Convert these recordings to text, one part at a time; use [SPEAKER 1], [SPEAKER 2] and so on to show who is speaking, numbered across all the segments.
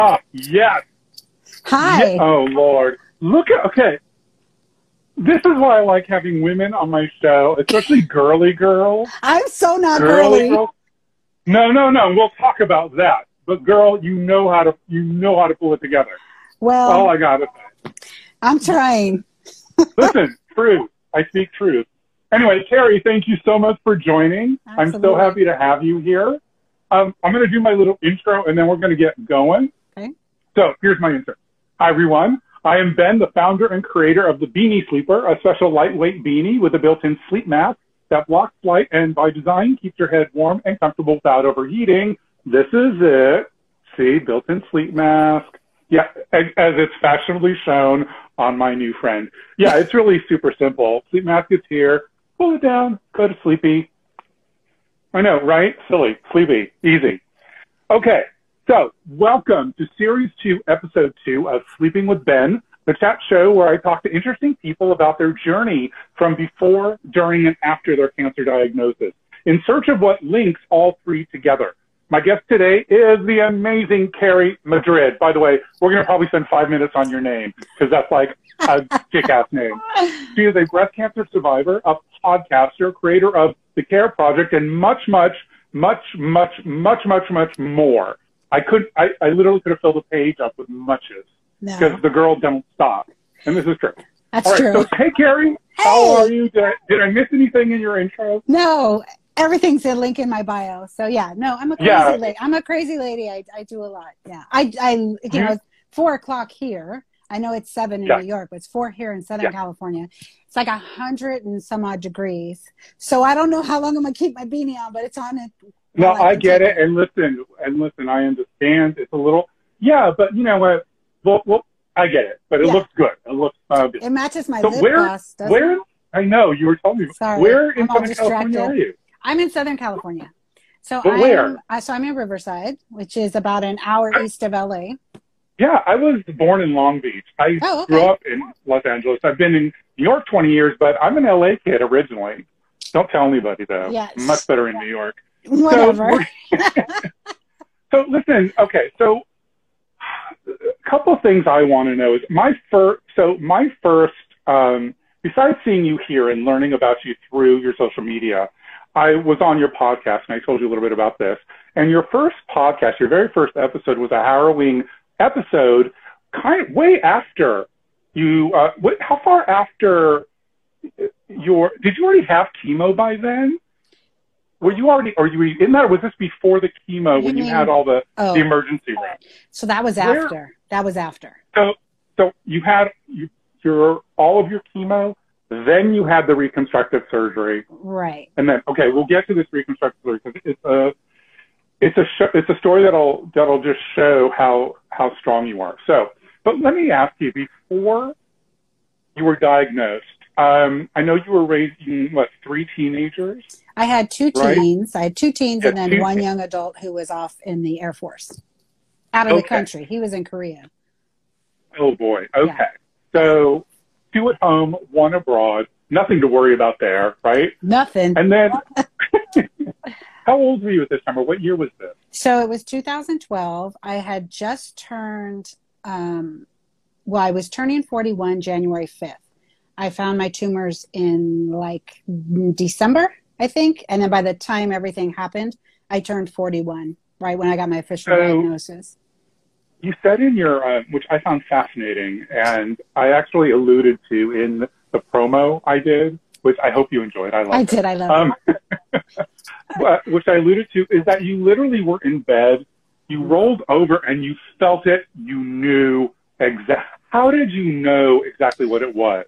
[SPEAKER 1] Yes.
[SPEAKER 2] Hi.
[SPEAKER 1] Oh, Lord. Okay. This is why I like having women on my show, especially girly girls.
[SPEAKER 2] I'm so not
[SPEAKER 1] Girly
[SPEAKER 2] girly.
[SPEAKER 1] girls. No. We'll talk about that. But girl, you know how to pull it together. All
[SPEAKER 2] Well,
[SPEAKER 1] I got to say.
[SPEAKER 2] I'm trying.
[SPEAKER 1] Listen, truth. I speak truth. Anyway, Carrie, thank you so much for joining.
[SPEAKER 2] Absolutely.
[SPEAKER 1] I'm so happy to have you here. I'm going to do my little intro, and then we're going to get going.
[SPEAKER 2] Okay.
[SPEAKER 1] So here's my intro. Hi, everyone. I am Ben, the founder and creator of the Beanie Sleeper, a special lightweight beanie with a built-in sleep mask that blocks light and by design keeps your head warm and comfortable without overheating. This is it. See, built-in sleep mask. Yeah, as it's fashionably shown on my new friend. Yeah, it's really super simple. Sleep mask is here. Pull it down. Go to sleepy. I know, right? Silly. Sleepy. Easy. Okay. So, welcome to Series 2, Episode 2 of Sleeping with Ben, the chat show where I talk to interesting people about their journey from before, during, and after their cancer diagnosis, in search of what links all three together. My guest today is the amazing Carrie Madrid. By the way, we're going to probably spend 5 minutes on your name, because that's like a kick-ass name. She is a breast cancer survivor, a podcaster, creator of The Care Project, and much more. I literally could have filled a page up with muches because the girl don't stop. And this is true.
[SPEAKER 2] That's true.
[SPEAKER 1] So, hey, Carrie, how are you? Did I miss anything in your intro?
[SPEAKER 2] No, everything's a link in my bio. So yeah, no, I'm a crazy lady. I'm a crazy lady. I do a lot. Yeah. It's 4 o'clock here. I know it's 7 in New York, but it's 4 here in Southern California. It's like 100 and some odd degrees. So I don't know how long I'm going to keep my beanie on, but it's on it.
[SPEAKER 1] No, I get it. And listen, I understand. It's a little, but you know what? Well, I get it, but it looks good. It looks good.
[SPEAKER 2] It matches my lip gloss, doesn't it?
[SPEAKER 1] I know, you were telling me.
[SPEAKER 2] Sorry,
[SPEAKER 1] where in Southern California are you?
[SPEAKER 2] I'm in Southern California. So
[SPEAKER 1] where?
[SPEAKER 2] I'm in Riverside, which is about an hour east of LA.
[SPEAKER 1] Yeah, I was born in Long Beach. I grew up in Los Angeles. I've been in New York 20 years, but I'm an LA kid originally. Don't tell anybody, though.
[SPEAKER 2] Yes.
[SPEAKER 1] Much better in New York.
[SPEAKER 2] Whatever.
[SPEAKER 1] So listen, okay, so a couple of things I want to know is my first, besides seeing you here and learning about you through your social media, I was on your podcast and I told you a little bit about this. And your first podcast, your very first episode was a harrowing episode, way after you, how far after did you already have chemo by then? Were you already, or was this before the chemo when you had all the emergency room?
[SPEAKER 2] So that was after. That was after.
[SPEAKER 1] So you had all of your chemo, then you had the reconstructive surgery.
[SPEAKER 2] Right.
[SPEAKER 1] And then, okay, we'll get to this reconstructive surgery because it's a story that'll just show how strong you are. So, but let me ask you, before you were diagnosed, I know you were raising, 3 teenagers?
[SPEAKER 2] I had 2 teens.
[SPEAKER 1] Right?
[SPEAKER 2] I had 2 teens and then 1 young adult who was off in the Air Force, out of the country. He was in Korea. Oh, boy.
[SPEAKER 1] Okay. Yeah. So 2 at home, 1 abroad. Nothing to worry about there, right?
[SPEAKER 2] Nothing.
[SPEAKER 1] And then, how old were you at this time, or what year was this?
[SPEAKER 2] So it was 2012. I had just turned, I was turning 41 January 5th. I found my tumors in December, I think. And then by the time everything happened, I turned 41, right when I got my official diagnosis.
[SPEAKER 1] You said in your, which I found fascinating, and I actually alluded to in the promo I did, which I hope you enjoyed. I loved it.
[SPEAKER 2] I love it.
[SPEAKER 1] Which I alluded to is that you literally were in bed, you rolled over, and you felt it. You knew exactly. How did you know exactly what it was?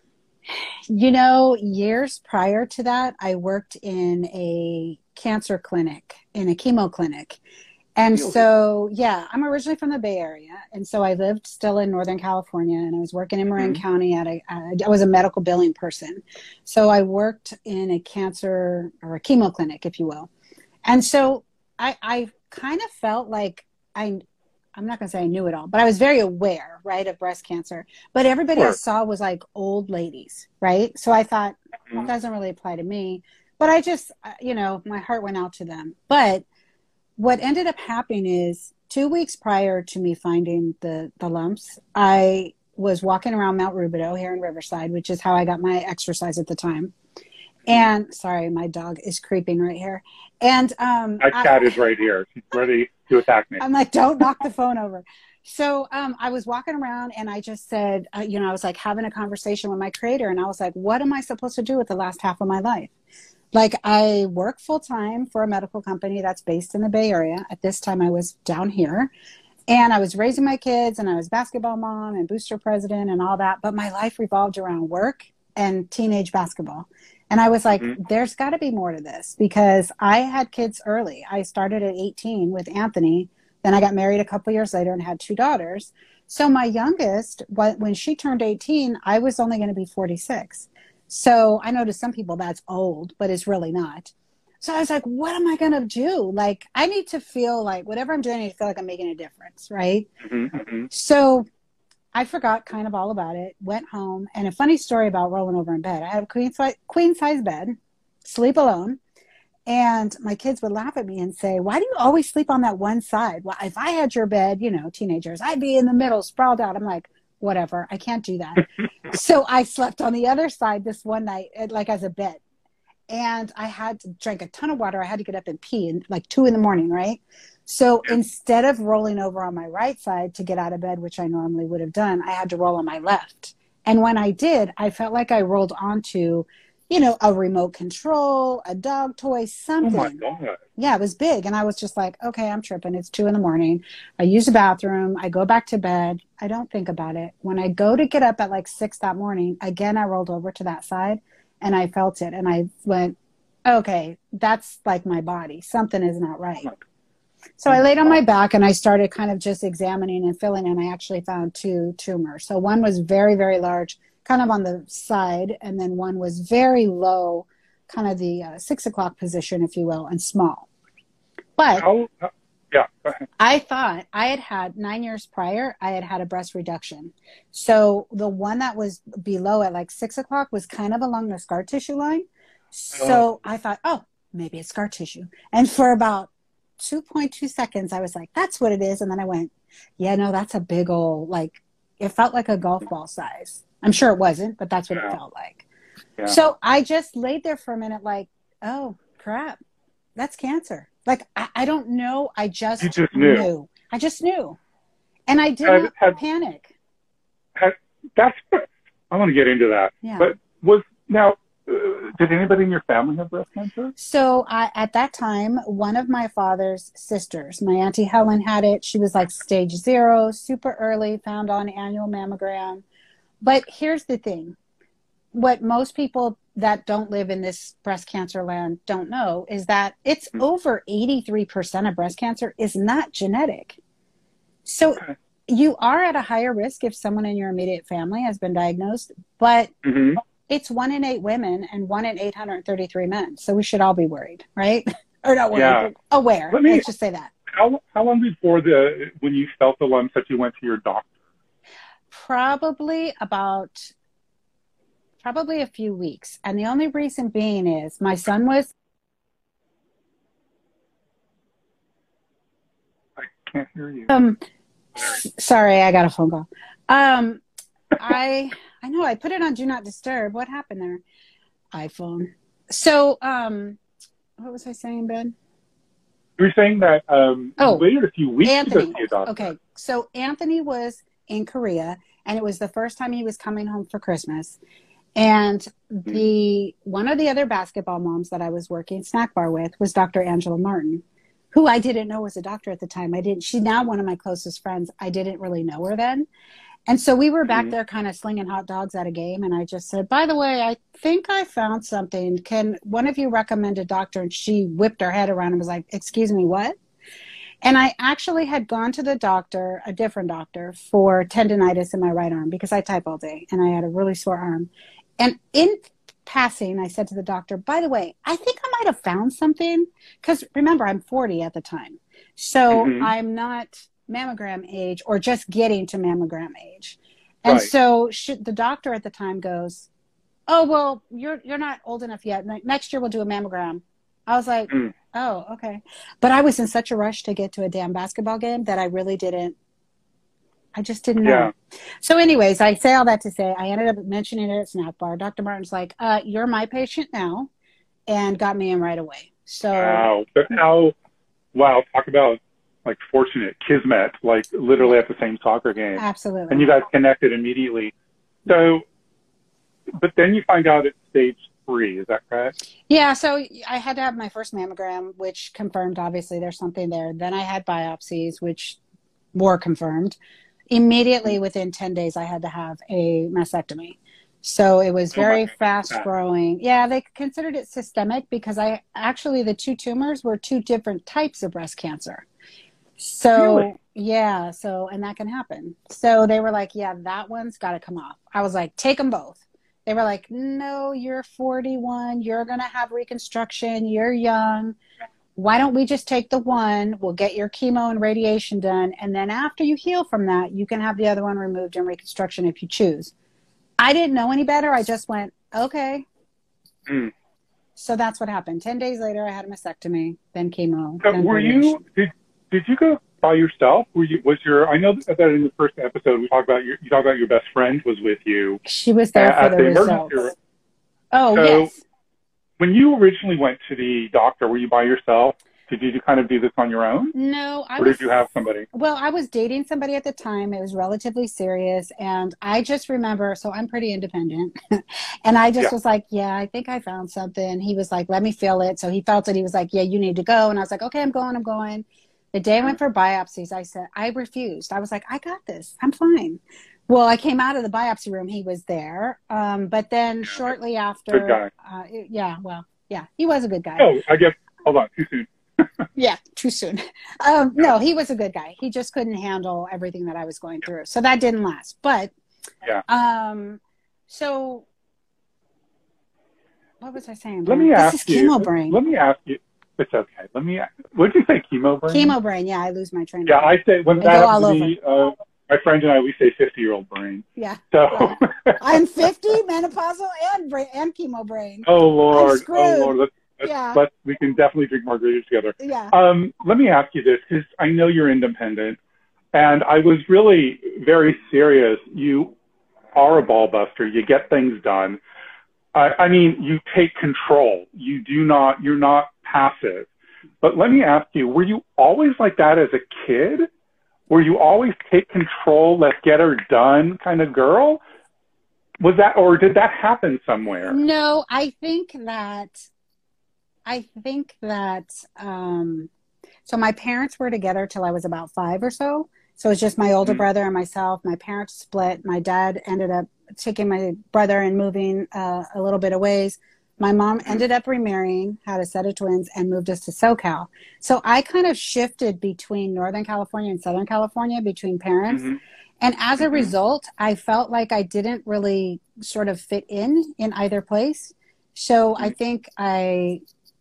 [SPEAKER 2] Years prior to that, I worked in a cancer clinic, in a chemo clinic. And so, I'm originally from the Bay Area. And so I lived still in Northern California, and I was working in Marin County I was a medical billing person. So I worked in a cancer or a chemo clinic, if you will. And so I kind of felt like I'm not going to say I knew it all, but I was very aware, right, of breast cancer. But everybody I saw was like old ladies, right? So I thought, that doesn't really apply to me. But I just, my heart went out to them. But what ended up happening is 2 weeks prior to me finding the lumps, I was walking around Mount Rubidoux here in Riverside, which is how I got my exercise at the time. And sorry, my dog is creeping right here. And
[SPEAKER 1] my cat is right here. She's ready to attack me.
[SPEAKER 2] I'm like, don't knock the phone over. So I was walking around and I just said, I was like having a conversation with my creator, and I was like, what am I supposed to do with the last half of my life? Like, I work full time for a medical company that's based in the Bay Area. At this time, I was down here, and I was raising my kids, and I was basketball mom and booster president and all that. But my life revolved around work and teenage basketball. And I was like, there's got to be more to this, because I had kids early. I started at 18 with Anthony. Then I got married a couple years later and had 2 daughters. So my youngest, when she turned 18, I was only going to be 46. So I know to some people that's old, but it's really not. So I was like, what am I going to do? Like, I need to feel like whatever I'm doing, I need to feel like I'm making a difference, right? So I forgot kind of all about it, went home. And a funny story about rolling over in bed. I had a queen size bed, sleep alone. And my kids would laugh at me and say, why do you always sleep on that one side? Well, if I had your bed, teenagers, I'd be in the middle, sprawled out. I'm like, whatever, I can't do that. So I slept on the other side this one night, like as a bed. And I had to drink a ton of water. I had to get up and pee in like 2 a.m, right? So instead of rolling over on my right side to get out of bed, which I normally would have done, I had to roll on my left. And when I did, I felt like I rolled onto a remote control, a dog toy, something.
[SPEAKER 1] Oh my God.
[SPEAKER 2] Yeah, it was big. And I was just like, okay, I'm tripping. It's 2 a.m. I use the bathroom. I go back to bed. I don't think about it. When I go to get up at like 6 that morning, again, I rolled over to that side and I felt it. And I went, okay, that's like my body. Something is not right. So I laid on my back and I started kind of just examining and feeling, and I actually found 2 tumors. So one was very, very large, kind of on the side, and then one was very low, kind of the 6 o'clock position, if you will, and small. But
[SPEAKER 1] yeah, go ahead.
[SPEAKER 2] I thought I had 9 years prior, I had a breast reduction. So the one that was below at like 6 o'clock was kind of along the scar tissue line. So I thought, oh, maybe it's scar tissue. And for about 2.2 seconds, I was like, that's what it is. And then I went, yeah, no, that's a big old, like, it felt like a golf ball size. I'm sure it wasn't, but that's what it felt like. Yeah. So I just laid there for a minute like, oh, crap, that's cancer. Like, I don't know. I just knew. I just knew. And I didn't panic.
[SPEAKER 1] I want to get into that.
[SPEAKER 2] Yeah.
[SPEAKER 1] But did anybody in your family have breast cancer?
[SPEAKER 2] So at that time, one of my father's sisters, my Auntie Helen, had it. She was like stage 0, super early, found on annual mammogram. But here's the thing. What most people that don't live in this breast cancer land don't know is that it's over 83% of breast cancer is not genetic. So you are at a higher risk if someone in your immediate family has been diagnosed, but it's 1 in 8 women and 1 in 833 men. So we should all be worried, right? Or not worried, aware. Let's just say that.
[SPEAKER 1] How long before when you felt the lumps that you went to your doctor?
[SPEAKER 2] Probably a few weeks. And the only reason being is my son was...
[SPEAKER 1] I can't hear you.
[SPEAKER 2] Sorry, I got a phone call. I know I put it on Do Not Disturb. What happened there? iPhone. So, what was I saying, Ben?
[SPEAKER 1] You were saying that you waited a few weeks to go see a doctor.
[SPEAKER 2] Okay, so Anthony was in Korea, and it was the first time he was coming home for Christmas. And one of the other basketball moms that I was working snack bar with was Dr. Angela Martin, who I didn't know was a doctor at the time. She's now one of my closest friends. I didn't really know her then. And so we were back there kind of slinging hot dogs at a game. And I just said, by the way, I think I found something. Can one of you recommend a doctor? And she whipped her head around and was like, excuse me, what? And I actually had gone to the doctor, a different doctor, for tendonitis in my right arm because I type all day and I had a really sore arm. And in passing, I said to the doctor, by the way, I think I might have found something. Because remember, I'm 40 at the time. So I'm not mammogram age or just getting to mammogram age. And so the doctor at the time goes, oh, well, you're not old enough yet. Next year we'll do a mammogram. I was like, Oh, okay. But I was in such a rush to get to a damn basketball game that I just didn't
[SPEAKER 1] Yeah.
[SPEAKER 2] know. So anyways, I say all that to say I ended up mentioning it at Snack Bar. Dr. Martin's like, you're my patient now, and got me in right away. So
[SPEAKER 1] Wow. But how, wow, talk about like fortunate, kismet, like literally at the same soccer game. And
[SPEAKER 2] absolutely.
[SPEAKER 1] you guys connected immediately. So, but then you find out it's stage 3, is that correct?
[SPEAKER 2] Yeah, so I had to have my first mammogram, which confirmed obviously there's something there. Then I had biopsies, which were confirmed. Immediately within 10 days, I had to have a mastectomy. So it was
[SPEAKER 1] Oh my
[SPEAKER 2] very fast
[SPEAKER 1] God.
[SPEAKER 2] growing. Yeah, they considered it systemic because the two tumors were two different types of breast cancer.
[SPEAKER 1] Really?
[SPEAKER 2] So yeah, and that can happen. So they were like, yeah, that one's got to come off. I was like, take them both. They were like, no, you're 41. You're going to have reconstruction. You're young. Why don't we just take the one? We'll get your chemo and radiation done. And then after you heal from that, you can have the other one removed in reconstruction if you choose. I didn't know any better. I just went, okay.
[SPEAKER 1] Mm.
[SPEAKER 2] So that's what happened. 10 days later, I had a mastectomy, then chemo,
[SPEAKER 1] So
[SPEAKER 2] then
[SPEAKER 1] were
[SPEAKER 2] radiation.
[SPEAKER 1] did you go by yourself? I know that in the first episode you talked about your best friend was with you
[SPEAKER 2] She was there for
[SPEAKER 1] at
[SPEAKER 2] the
[SPEAKER 1] the emergency room.
[SPEAKER 2] results. Oh,
[SPEAKER 1] So
[SPEAKER 2] yes.
[SPEAKER 1] when you originally went to the doctor, were you by yourself? Did you kind of do this on your own?
[SPEAKER 2] No,
[SPEAKER 1] Or did you have somebody?
[SPEAKER 2] I was dating somebody at the time. It was relatively serious. And I just remember, so I'm pretty independent. And I just
[SPEAKER 1] Yeah.
[SPEAKER 2] was like, yeah, I think I found something. He was like, let me feel it. So he felt it. He was like, yeah, you need to go. And I was like, okay, I'm going. The day I went for biopsies, I refused. I was like, I got this. I'm fine. Well, I came out of the biopsy room. He was there. But then shortly
[SPEAKER 1] Good
[SPEAKER 2] after,
[SPEAKER 1] guy.
[SPEAKER 2] yeah, he was a good guy.
[SPEAKER 1] Oh, I guess, hold on, too soon.
[SPEAKER 2] Yeah, too soon. No, he was a good guy. He just couldn't handle everything that I was going through. So that didn't last. But,
[SPEAKER 1] Yeah.
[SPEAKER 2] so what was I saying,
[SPEAKER 1] Let
[SPEAKER 2] Brian?
[SPEAKER 1] me
[SPEAKER 2] This is
[SPEAKER 1] ask you,
[SPEAKER 2] chemo brain.
[SPEAKER 1] it's okay. What did you say, chemo brain?
[SPEAKER 2] Chemo brain. Yeah, I lose my train of
[SPEAKER 1] Yeah,
[SPEAKER 2] thought.
[SPEAKER 1] I say, when
[SPEAKER 2] I
[SPEAKER 1] that
[SPEAKER 2] go
[SPEAKER 1] happens
[SPEAKER 2] all
[SPEAKER 1] to
[SPEAKER 2] over.
[SPEAKER 1] me, my friend and I, we say 50-year-old brain.
[SPEAKER 2] Yeah.
[SPEAKER 1] So,
[SPEAKER 2] Well, I'm 50, menopausal, and chemo brain.
[SPEAKER 1] oh
[SPEAKER 2] I'm
[SPEAKER 1] Lord,
[SPEAKER 2] screwed. Yeah.
[SPEAKER 1] we can definitely drink margaritas together.
[SPEAKER 2] Yeah.
[SPEAKER 1] Let me ask you this, because I know you're independent, and I was really very serious. You are a ball buster. You get things done. I mean, you take control. You're not passive. But let me ask you, were you always like that as a kid? Were you always take control, let's get her done kind of girl? Was that, or did that happen somewhere?
[SPEAKER 2] No, I think that so my parents were together till I was about 5 or so. So it's just my older brother and myself. My parents split. My dad ended up taking my brother and moving a little bit of ways. My mom ended up remarrying, had a set of twins, and moved us to SoCal. So I kind of shifted between Northern California and Southern California between parents.
[SPEAKER 1] Mm-hmm.
[SPEAKER 2] And as a result, I felt like I didn't really sort of fit in either place. So I think I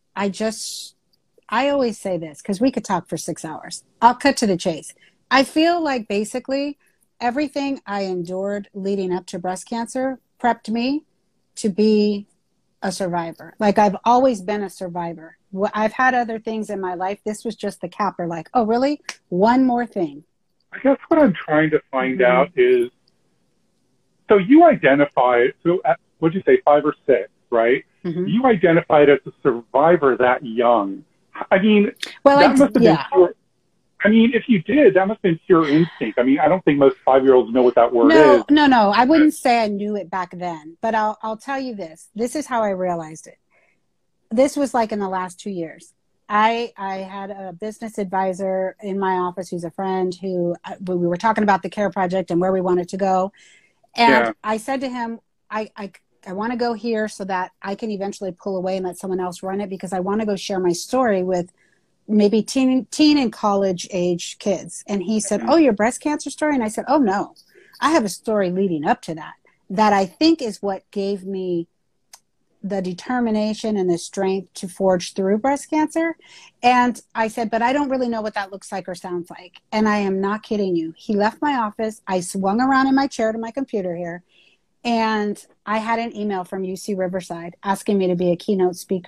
[SPEAKER 2] always say this because we could talk for 6 hours. I'll cut to the chase. I feel like basically everything I endured leading up to breast cancer prepped me to be a survivor. Like I've always been a survivor. I've had other things in my life. This was just the capper. Like, oh, really? One more thing.
[SPEAKER 1] I guess what I'm trying to find out is, so you identified, what'd you say, 5 or 6, right?
[SPEAKER 2] Mm-hmm.
[SPEAKER 1] You identified as a survivor that young. I mean,
[SPEAKER 2] well,
[SPEAKER 1] that must have been pure. I mean, if you did, that must have been pure instinct. I mean, I don't think most 5-year-olds know what that word is.
[SPEAKER 2] No. I wouldn't say I knew it back then, but I'll tell you this. This is how I realized it. This was like in the last 2 years. I had a business advisor in my office who's a friend who we were talking about the CARE project and where we wanted to go. And I said to him, I want to go here so that I can eventually pull away and let someone else run it because I want to go share my story with maybe teen and college age kids. And he said, oh, your breast cancer story? And I said, oh, no, I have a story leading up to that I think is what gave me the determination and the strength to forge through breast cancer. And I said, but I don't really know what that looks like or sounds like. And I am not kidding you. He left my office. I swung around in my chair to my computer here. And I had an email from UC Riverside asking me to be a keynote speaker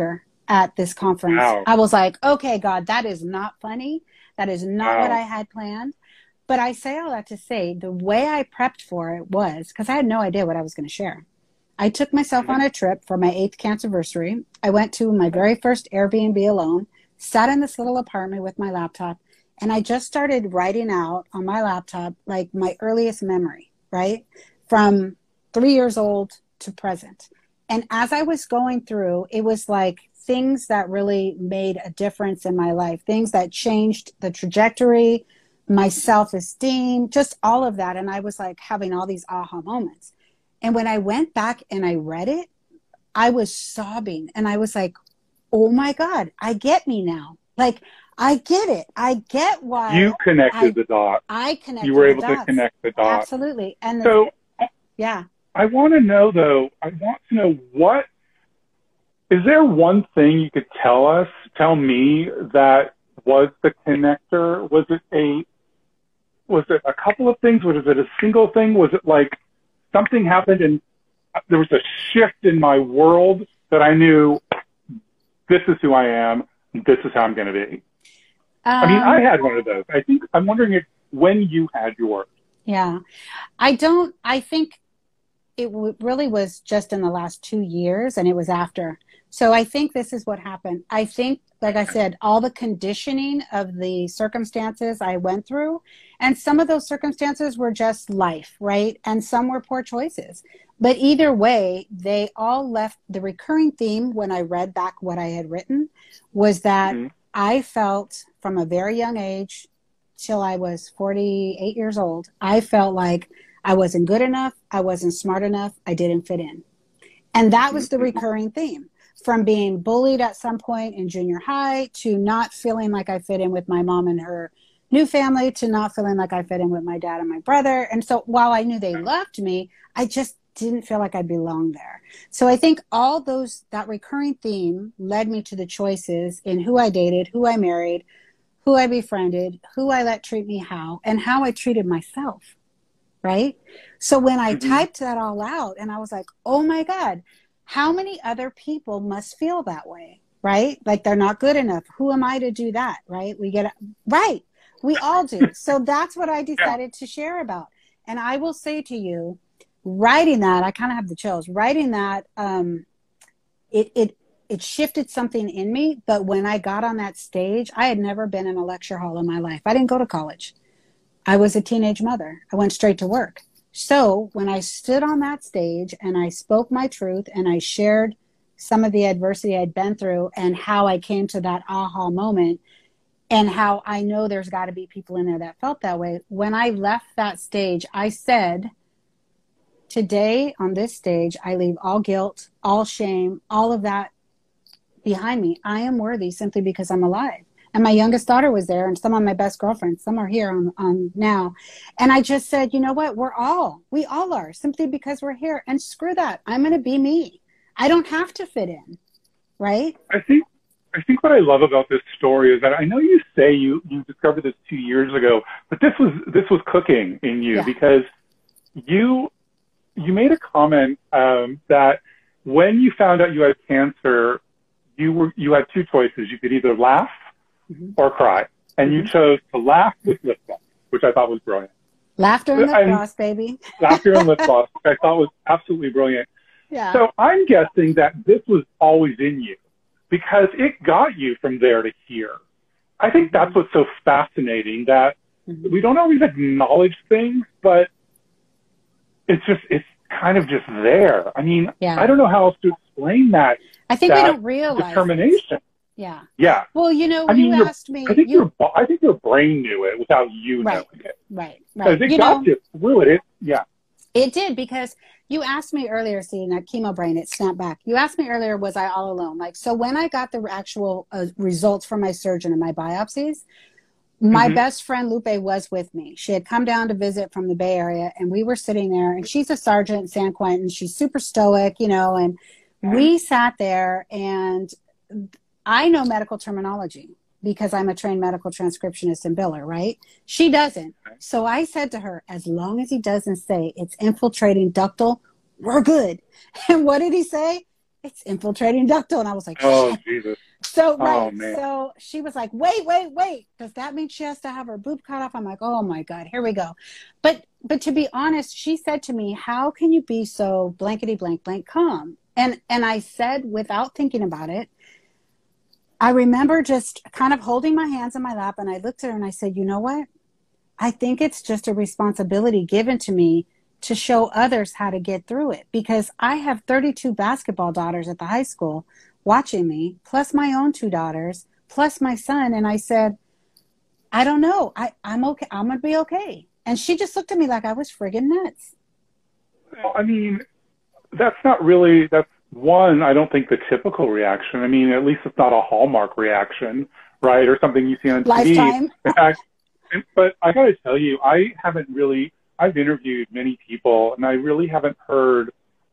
[SPEAKER 2] at this conference.
[SPEAKER 1] Wow.
[SPEAKER 2] I was like, okay, God, that is not funny. That is not what I had planned. But I say all that to say the way I prepped for it was because I had no idea what I was going to share. I took myself on a trip for my 8th cancerversary. I went to my very first Airbnb alone, sat in this little apartment with my laptop, and I just started writing out on my laptop like my earliest memory, right? From 3 years old to present. And as I was going through, it was like things that really made a difference in my life, things that changed the trajectory, my self-esteem, just all of that. And I was like having all these aha moments. And when I went back and I read it, I was sobbing and I was like, oh my God, I get me now. Like, I get it. I get why
[SPEAKER 1] you connected the dots.
[SPEAKER 2] I connected.
[SPEAKER 1] You were able
[SPEAKER 2] the
[SPEAKER 1] to
[SPEAKER 2] dots.
[SPEAKER 1] connect the dots.
[SPEAKER 2] Absolutely. And
[SPEAKER 1] so,
[SPEAKER 2] yeah.
[SPEAKER 1] I want to know though. I want to know what is there one thing you could tell me that was the connector? Was it a couple of things? Was it a single thing? Was it like something happened and there was a shift in my world that I knew this is who I am. This is how I'm going to be. I mean, I had one of those. I'm wondering if when you had yours.
[SPEAKER 2] Yeah, I think it really was just in the last 2 years and it was after. So I think this is what happened. I think, like I said, all the conditioning of the circumstances I went through, and some of those circumstances were just life, right? And some were poor choices. But either way, they all left the recurring theme when I read back what I had written was that I felt from a very young age till I was 48 years old, I felt like I wasn't good enough. I wasn't smart enough. I didn't fit in. And that was the recurring theme. From being bullied at some point in junior high to not feeling like I fit in with my mom and her new family to not feeling like I fit in with my dad and my brother. And so while I knew they loved me, I just didn't feel like I belonged there. So I think all that recurring theme led me to the choices in who I dated, who I married, who I befriended, who I let treat me how, and how I treated myself. Right? So when I typed that all out and I was like, oh my God, how many other people must feel that way? Right? Like they're not good enough. Who am I to do that? Right? Right. We all do. So that's what I decided to share about. And I will say to you, writing that, I kind of have the chills. Writing that, it shifted something in me. But when I got on that stage, I had never been in a lecture hall in my life. I didn't go to college. I was a teenage mother. I went straight to work. So when I stood on that stage and I spoke my truth and I shared some of the adversity I'd been through and how I came to that aha moment and how I know there's got to be people in there that felt that way. When I left that stage, I said, today on this stage, I leave all guilt, all shame, all of that behind me. I am worthy simply because I'm alive. And my youngest daughter was there and some of my best girlfriends, some are here on now. And I just said, you know what? We all are simply because we're here, and screw that. I'm going to be me. I don't have to fit in. Right.
[SPEAKER 1] I think what I love about this story is that I know you say you discovered this 2 years ago, but this was cooking in you because you made a comment that when you found out you had cancer, you had two choices. You could either laugh or cry, and you chose to laugh with lip gloss, which I thought was brilliant.
[SPEAKER 2] Laughter and lip gloss, baby.
[SPEAKER 1] Laughter and lip gloss, which I thought was absolutely brilliant.
[SPEAKER 2] Yeah.
[SPEAKER 1] So I'm guessing that this was always in you because it got you from there to here. I think that's what's so fascinating, that we don't always acknowledge things, but it's kind of just there. I mean, I don't know how else to explain that.
[SPEAKER 2] I think we don't realize
[SPEAKER 1] determination.
[SPEAKER 2] Yeah.
[SPEAKER 1] Yeah.
[SPEAKER 2] Well, you asked me.
[SPEAKER 1] I think your brain knew it without you knowing it.
[SPEAKER 2] Right.
[SPEAKER 1] Because it got you through it.
[SPEAKER 2] It did, because you asked me earlier, seeing that chemo brain, it snapped back. You asked me earlier, was I all alone? So when I got the actual results from my surgeon and my biopsies, my best friend Lupe was with me. She had come down to visit from the Bay Area, and we were sitting there, and she's a sergeant in San Quentin. She's super stoic, and we sat there, and I know medical terminology because I'm a trained medical transcriptionist and biller, right? She doesn't. So I said to her, as long as he doesn't say it's infiltrating ductal, we're good. And what did he say? it's infiltrating ductal. And I was like,
[SPEAKER 1] Oh,
[SPEAKER 2] shit.
[SPEAKER 1] Jesus.
[SPEAKER 2] So,
[SPEAKER 1] Oh,
[SPEAKER 2] right.
[SPEAKER 1] man.
[SPEAKER 2] So she was like, wait. Does that mean she has to have her boob cut off? I'm like, oh my God, here we go. But to be honest, she said to me, how can you be so blankety blank calm? And I said, without thinking about it, I remember just kind of holding my hands in my lap, and I looked at her and I said, you know what? I think it's just a responsibility given to me to show others how to get through it, because I have 32 basketball daughters at the high school watching me, plus my own 2 daughters, plus my son. And I said, I don't know. I'm okay. I'm going to be okay. And she just looked at me like I was friggin' nuts.
[SPEAKER 1] Well, I mean, that's not really, that's one, I don't think the typical reaction. I mean, at least it's not a Hallmark reaction, right? Or something you see on TV.
[SPEAKER 2] Lifetime.
[SPEAKER 1] In fact, but I got to tell you, I've interviewed many people, and I really haven't heard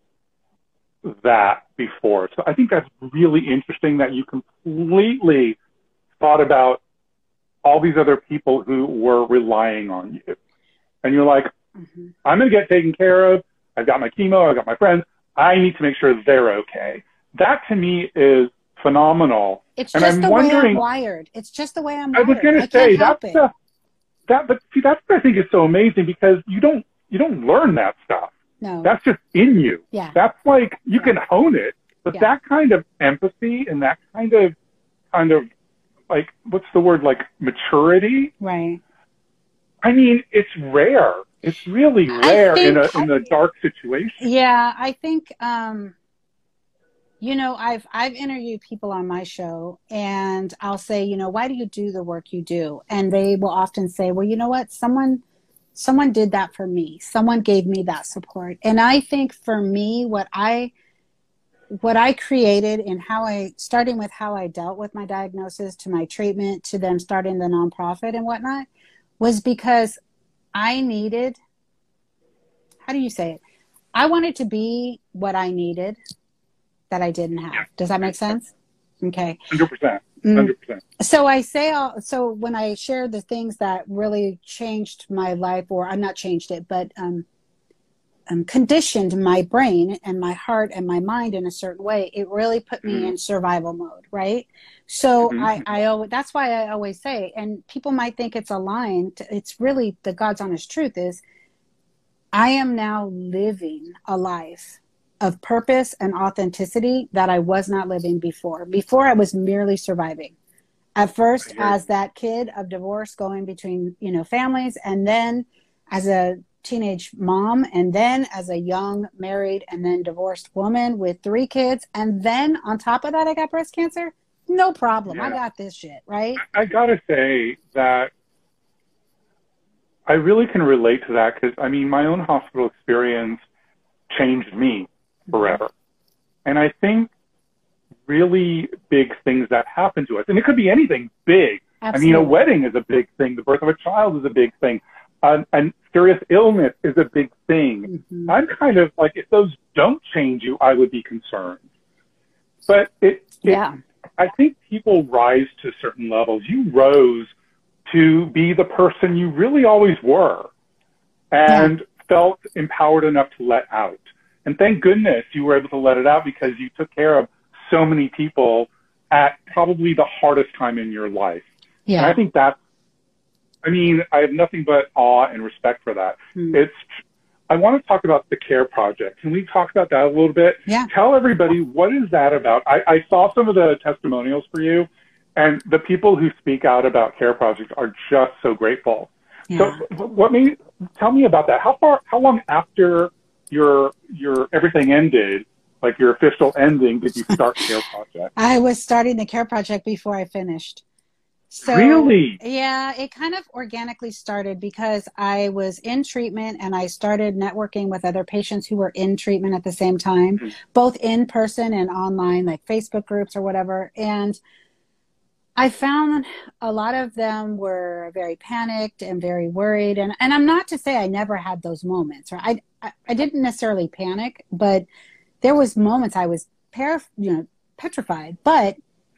[SPEAKER 1] that before. So I think that's really interesting that you completely thought about all these other people who were relying on you. And you're like, I'm going to get taken care of. I've got my chemo. I've got my friends. I need to make sure they're okay. That to me is phenomenal.
[SPEAKER 2] It's just the way I'm wired. It's just the way I'm wired.
[SPEAKER 1] I was going to say, but see, that's what I think is so amazing, because you don't learn that stuff.
[SPEAKER 2] No.
[SPEAKER 1] That's just in you.
[SPEAKER 2] Yeah.
[SPEAKER 1] That's like, you can hone it, but that kind of empathy and that kind of like, what's the word, like maturity?
[SPEAKER 2] Right.
[SPEAKER 1] I mean, it's rare. It's really rare in a dark situation.
[SPEAKER 2] Yeah, I think, you know, I've interviewed people on my show, and I'll say, you know, why do you do the work you do? And they will often say, well, you know what? Someone did that for me. Someone gave me that support. And I think for me, what I created and starting with how I dealt with my diagnosis, to my treatment, to then starting the nonprofit and whatnot, was because I needed, how do you say it? I wanted to be what I needed that I didn't have. Does that make sense? Okay.
[SPEAKER 1] 100%. 100%.
[SPEAKER 2] So when I share the things that really changed my life, or I'm not changed it, but conditioned my brain and my heart and my mind in a certain way, it really put me in survival mode, right? So that's why I always say, and people might think it's a line, it's really the God's honest truth is, I am now living a life of purpose and authenticity that I was not living before. Before, I was merely surviving. At first, as that kid of divorce going between, you know, families, and then as a teenage mom, and then as a young married and then divorced woman with 3 kids, and then on top of that, I got breast cancer. No problem. I got this shit, right?
[SPEAKER 1] I gotta say that I really can relate to that, because I mean, my own hospital experience changed me forever. And I think really big things that happen to us, and it could be anything big.
[SPEAKER 2] Absolutely.
[SPEAKER 1] I mean, a wedding is a big thing. The birth of a child is a big thing. And serious illness is a big thing. I'm kind of like, if those don't change you, I would be concerned. But I think people rise to certain levels. You rose to be the person you really always were, and felt empowered enough to let out. And thank goodness you were able to let it out, because you took care of so many people at probably the hardest time in your life. Yeah. And I think I have nothing but awe and respect for that. I want to talk about the CARE Project. Can we talk about that a little bit?
[SPEAKER 2] Yeah.
[SPEAKER 1] Tell everybody, what is that about? I saw some of the testimonials for you, and the people who speak out about CARE Project are just so grateful. Yeah. So tell me about that. How long after your everything ended, like your official ending, did you start CARE Project?
[SPEAKER 2] I was starting the CARE Project before I finished. So,
[SPEAKER 1] really?
[SPEAKER 2] Yeah, it kind of organically started because I was in treatment, and I started networking with other patients who were in treatment at the same time, both in person and online, like Facebook groups or whatever. And I found a lot of them were very panicked and very worried. And I'm not to say I never had those moments. Right? I didn't necessarily panic, but there was moments I was petrified. But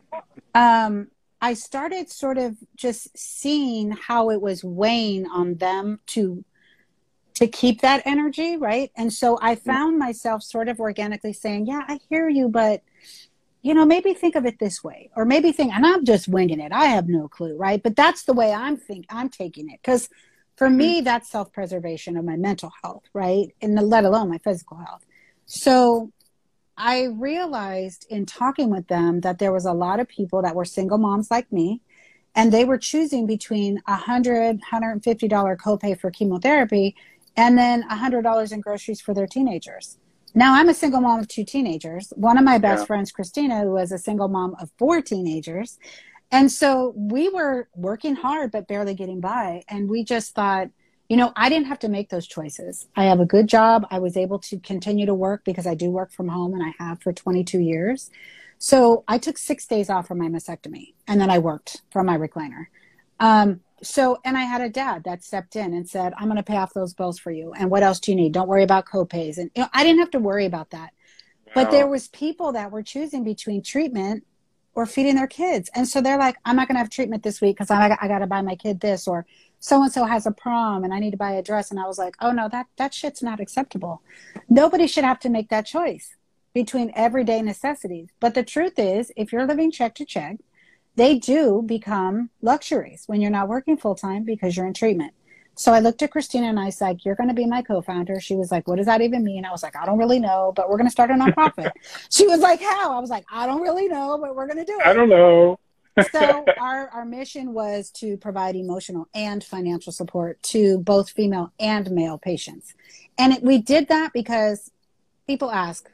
[SPEAKER 2] I started sort of just seeing how it was weighing on them to to keep that energy, right? And so I found myself sort of organically saying, yeah, I hear you, but maybe think of it this way, or maybe think, and I'm just winging it. I have no clue, right? But that's the way I'm taking it. Because for me, that's self-preservation of my mental health, right? And let alone my physical health. So I realized in talking with them that there was a lot of people that were single moms like me, and they were choosing between $150 copay for chemotherapy and then $100 in groceries for their teenagers. Now, I'm a single mom of 2 teenagers. One of my best friends, Christina, who was a single mom of 4 teenagers. And so we were working hard, but barely getting by. And we just thought, I didn't have to make those choices. I have a good job. I was able to continue to work because I do work from home, and I have for 22 years. So I took 6 days off from my mastectomy, and then I worked from my recliner. And I had a dad that stepped in and said, I'm going to pay off those bills for you. And what else do you need? Don't worry about copays. And I didn't have to worry about that. Wow. But there was people that were choosing between treatment or feeding their kids. And so they're like, I'm not going to have treatment this week because I got to buy my kid this, or so-and-so has a prom and I need to buy a dress. And I was like, oh no, that shit's not acceptable. Nobody should have to make that choice between everyday necessities. But the truth is, if you're living check to check, they do become luxuries when you're not working full-time because you're in treatment. So I looked at Christina and I was like, you're going to be my co-founder. She was like, what does that even mean? I was like, I don't really know, but we're going to start a nonprofit. She was like, how? I was like, I don't really know, but we're going to do it.
[SPEAKER 1] I don't know.
[SPEAKER 2] So our mission was to provide emotional and financial support to both female and male patients. And we did that because people ask,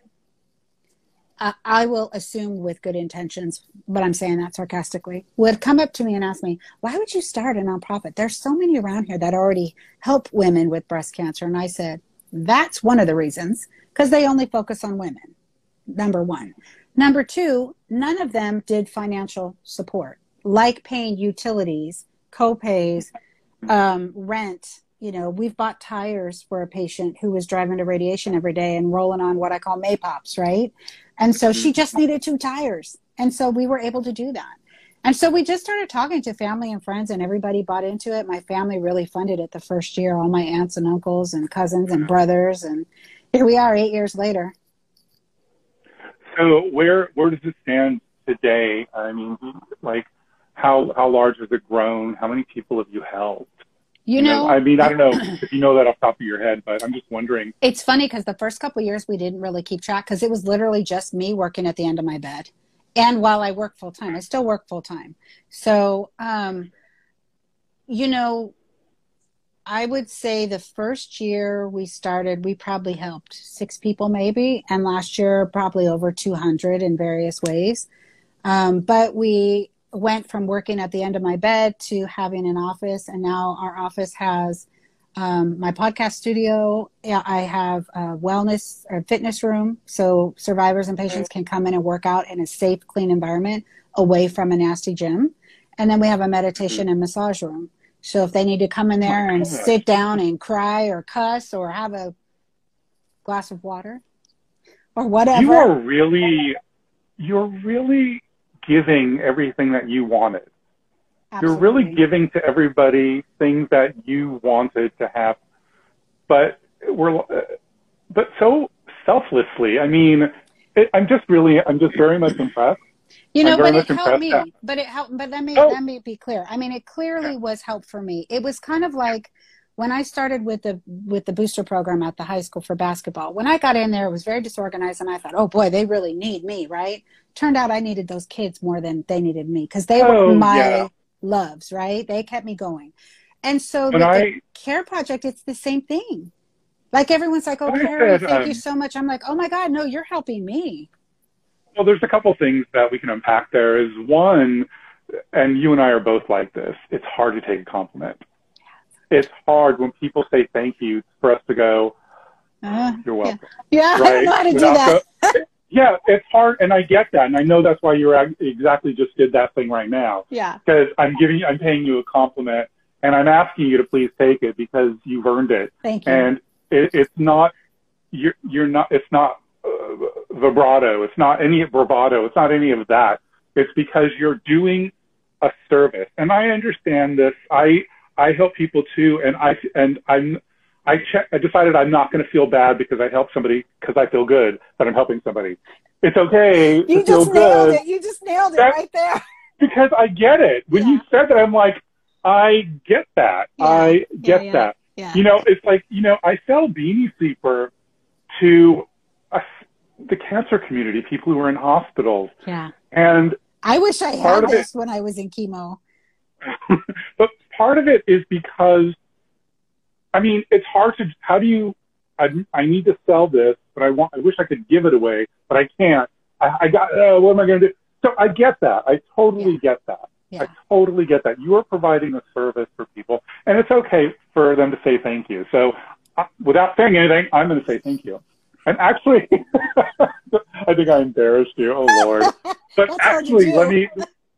[SPEAKER 2] I will assume with good intentions, but I'm saying that sarcastically, would come up to me and ask me, why would you start a nonprofit? There's so many around here that already help women with breast cancer. And I said, that's one of the reasons, because they only focus on women, number one. Number two, none of them did financial support, like paying utilities, co-pays, rent. We've bought tires for a patient who was driving to radiation every day and rolling on what I call Maypops, right? And so she just needed 2 tires. And so we were able to do that. And so we just started talking to family and friends, and everybody bought into it. My family really funded it the first year, all my aunts and uncles and cousins and brothers. And here we are 8 years later.
[SPEAKER 1] So where does it stand today? I mean, like, how large has it grown? How many people have you helped? I mean, I don't know if you know that off the top of your head, but I'm just wondering.
[SPEAKER 2] It's funny because the first couple of years we didn't really keep track because it was literally just me working at the end of my bed. And while I work full time, I still work full time. So, I would say the first year we started, we probably helped 6 people maybe. And last year, probably over 200 in various ways. But we went from working at the end of my bed to having an office, and now our office has my podcast studio. I have a wellness or fitness room, so survivors and patients can come in and work out in a safe, clean environment away from a nasty gym. And then we have a meditation and massage room. So if they need to come in there and sit down and cry or cuss or have a glass of water or whatever.
[SPEAKER 1] You're really giving everything that you wanted.
[SPEAKER 2] Absolutely.
[SPEAKER 1] You're really giving to everybody things that you wanted to have, but so selflessly. I mean, I'm just very much impressed.
[SPEAKER 2] But it helped me. But let me be clear. I mean, it clearly was help for me. It was kind of like when I started with the booster program at the high school for basketball. When I got in there, it was very disorganized, and I thought, oh boy, they really need me, right? Turned out I needed those kids more than they needed me because they were my loves, right? They kept me going. And so the Care Project, it's the same thing. Like everyone's like, oh, Carrie, thank you so much. I'm like, oh my God, no, you're helping me.
[SPEAKER 1] Well, there's a couple things that we can unpack there. Is one, and you and I are both like this, it's hard to take a compliment. It's hard when people say thank you for us to go, you're welcome.
[SPEAKER 2] Yeah, right? I don't know how to do that.
[SPEAKER 1] Yeah, it's hard, and I get that, and I know that's why you exactly just did that thing right now.
[SPEAKER 2] Yeah.
[SPEAKER 1] Because I'm paying you a compliment, and I'm asking you to please take it because you've earned it.
[SPEAKER 2] Thank you.
[SPEAKER 1] And it's not vibrato. It's not any bravado. It's not any of that. It's because you're doing a service, and I understand this. I help people too, and I decided I'm not going to feel bad because I helped somebody because I feel good that I'm helping somebody. It's okay to feel good.
[SPEAKER 2] You just nailed it right there.
[SPEAKER 1] Because I get it. When you said that, I'm like, I get that. I get that.
[SPEAKER 2] Yeah.
[SPEAKER 1] You know, it's like, you know, I sell Beanie Sleeper to the cancer community, people who are in hospitals.
[SPEAKER 2] Yeah.
[SPEAKER 1] And
[SPEAKER 2] I wish I had this when I was in chemo.
[SPEAKER 1] But part of it is because, I mean, it's hard to, how do you, I need to sell this, but I wish I could give it away, but I can't. What am I going to do? So I get that. I totally get that.
[SPEAKER 2] Yeah.
[SPEAKER 1] I totally get that. You are providing a service for people, and it's okay for them to say thank you. So without saying anything, I'm going to say thank you. And actually, I think I embarrassed you. Oh, Lord. But actually, let me,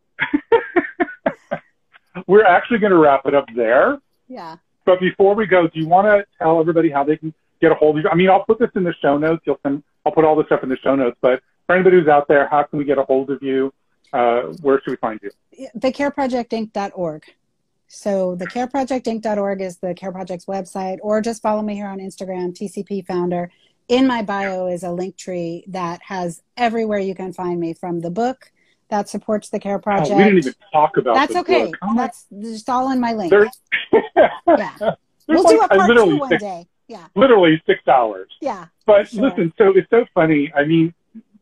[SPEAKER 1] we're actually going to wrap it up there.
[SPEAKER 2] Yeah.
[SPEAKER 1] But before we go, do you want to tell everybody how they can get a hold of you? I mean, I'll put this in the show notes. I'll put all this stuff in the show notes. But for anybody who's out there, how can we get a hold of you? Where should we find you?
[SPEAKER 2] TheCareProjectInc.org. So TheCareProjectInc.org is the Care Project's website, or just follow me here on Instagram, TCP Founder. In my bio is a link tree that has everywhere you can find me, from the book that supports the Care Project.
[SPEAKER 1] Oh, we didn't even talk about
[SPEAKER 2] That's
[SPEAKER 1] the
[SPEAKER 2] okay.
[SPEAKER 1] book. Oh,
[SPEAKER 2] that's just all in my link.
[SPEAKER 1] Yeah.
[SPEAKER 2] We'll do a part 2 one day. Yeah.
[SPEAKER 1] Literally 6 hours.
[SPEAKER 2] Yeah.
[SPEAKER 1] But listen, so it's so funny. I mean,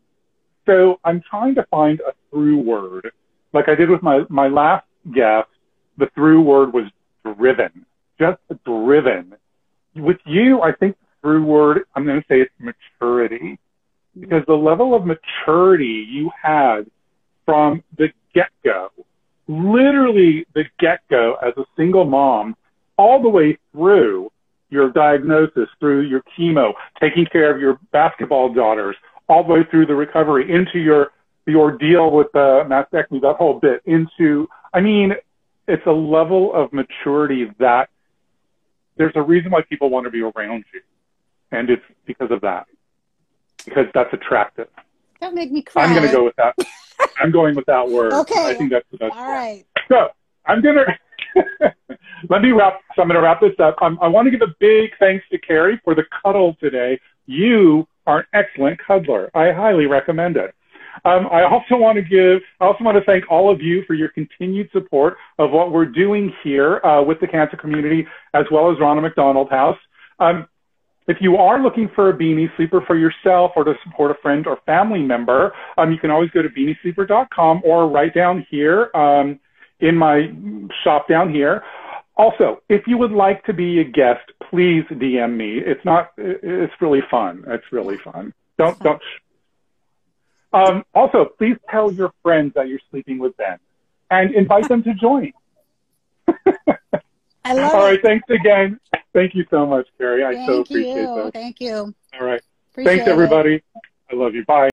[SPEAKER 1] so I'm trying to find a through word. Like I did with my last guest, the through word was driven. Just driven. With you, I think the through word, I'm going to say it's maturity. Because the level of maturity you had from the get-go, literally the get-go as a single mom, all the way through your diagnosis, through your chemo, taking care of your basketball daughters, all the way through the recovery, into the ordeal with the mastectomy, that whole bit, I mean, it's a level of maturity that there's a reason why people want to be around you. And it's because of that. Because that's attractive.
[SPEAKER 2] Don't make me cry.
[SPEAKER 1] I'm going to go with that. I'm going with that word.
[SPEAKER 2] Okay.
[SPEAKER 1] I think that's the best.
[SPEAKER 2] All right.
[SPEAKER 1] So I'm going to, I'm going to wrap this up. I want to give a big thanks to Carrie for the cuddle today. You are an excellent cuddler. I highly recommend it. I also want to thank all of you for your continued support of what we're doing here with the cancer community, as well as Ronald McDonald House. If you are looking for a Beanie Sleeper for yourself or to support a friend or family member, you can always go to beaniesleeper.com or right down here in my shop down here. Also, if you would like to be a guest, please DM me. It's really fun. It's really fun. Don't. Also, please tell your friends that you're sleeping with Ben and invite them to join.
[SPEAKER 2] I love
[SPEAKER 1] All right.
[SPEAKER 2] it.
[SPEAKER 1] Thanks again. Thank you so much, Carrie. I so appreciate that.
[SPEAKER 2] Thank you.
[SPEAKER 1] All right.
[SPEAKER 2] Appreciate
[SPEAKER 1] Thanks, everybody. I love you. Bye.